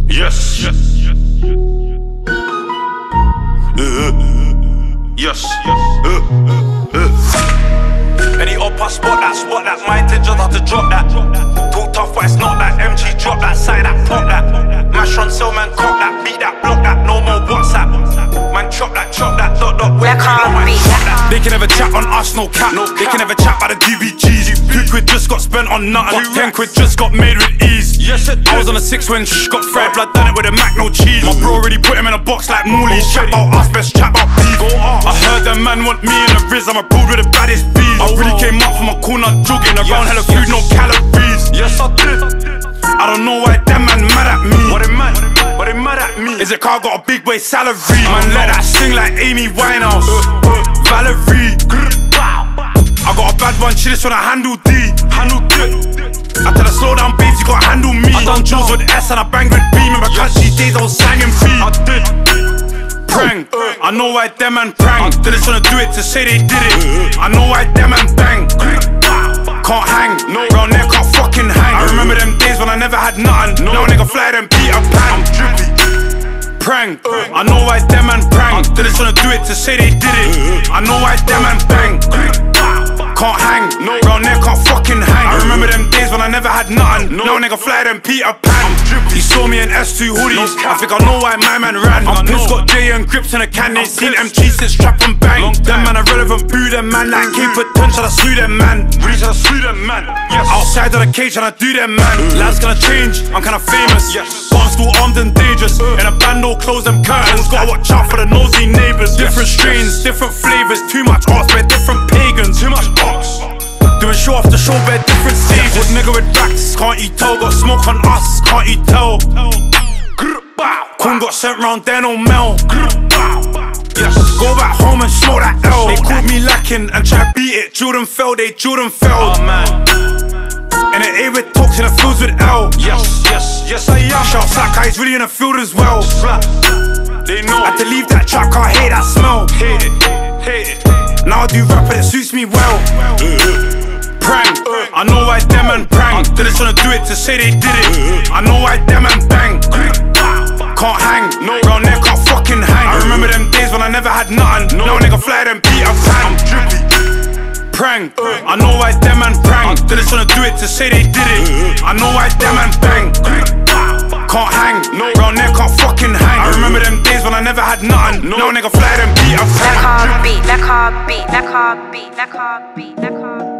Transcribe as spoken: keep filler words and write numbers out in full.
Yes. Yes. Uh, yes. Uh, uh. Any up, I spot that, spot that. My intentions are to drop that. Talk tough, but it's not that. M G drop that, side that, pop that. Mash on sell, man, cop that. Beat that, block that, no more WhatsApp. Man, chop that, chop that, dot dot. Where can I beat that? They can never chat on us, no cap. No they can never chat by the D B Gs. Two quid just got spent on nothing. Ten quid just got made with ease. Yes, it I was on a six when shh got fried blood, done it with a Mac, no cheese. My bro already put him in a box like Mooley. Chat about us, best chat about beef. I heard that man want me in the Riz. I'm a brood with the baddest bees. I really came up from a corner jogging around hella food, no calories. Yes, I did. I don't know why them man mad at me. What they mad? What they mad at me? Is it car got a big way salary? Man, let that sing like Amy Winehouse. Valerie. I got a bad one, she just wanna handle D. Handle D. I tell her slow down, babes, you gotta handle me. I done Jules with S and I banged with B. Remember these days I was slanging B. I did. Prang. I know why them man prang. They just wanna do it to say they did it. I know why them man bang. Can't hang, no. Round there can't fucking hang. I remember them days when I never had nothing. No, nigga fly them Peter Pan. I'm drippy. Prang. I know why them man prang. They just wanna do it to say they did it. I know why them man bang. Can't hang, no. Round there can't fucking hang. I remember them days when I never had nothing. No, nigga fly them Peter Pan. He saw me in S two hoodies. I think I know why my man ran. I'm pissed, got J and grips in a can. They seen M G sit strap and bang. Them man irrelevant, boo them man. Like keep it done, should I slew them man? Really should I slew them man? Yes. Outside of the cage and I do them man. Lives gonna change, I'm kinda famous. Yes. But I'm still armed and dangerous. In a band, no close them curtains. Gotta watch out for the nosy neighbours. Different strains, different flavours. Too much arts, we're different pagans. Too much ox. Doing show after show, we're different stages. Wood nigga with racks, can't you tell? Got smoke on us, can't you tell? Queen got sent round there, no Mel. Yes. Go back home and smoke that L. They caught me lacking and try to beat it. Jordan fell, they Jordan fell. Oh man. And it A with talks in the fields with L. Yes, yes, yes I am. Shouts like guys really in the field as well. They know. Had to leave that trap, can't hate that smell. Hate it, hate it. Now I do rap and it suits me well. Prang. I know why them man prang. They just wanna do it to say they did it. I know why them man bang. Can't hang, no. Round there can't fucking hang. I remember them days when I never had nothing. No, nigga fly them Peter Pan. I'm drippy. Prang. I know why them man prang. They just wanna do it to say they did it. I know why them man bang. Can't hang, no. Round there can't fucking hang. I remember them days when I never had nothing. No, nigga fly them Peter Pan. Let car beat, let car beat, let car beat, let car beat, let car beat.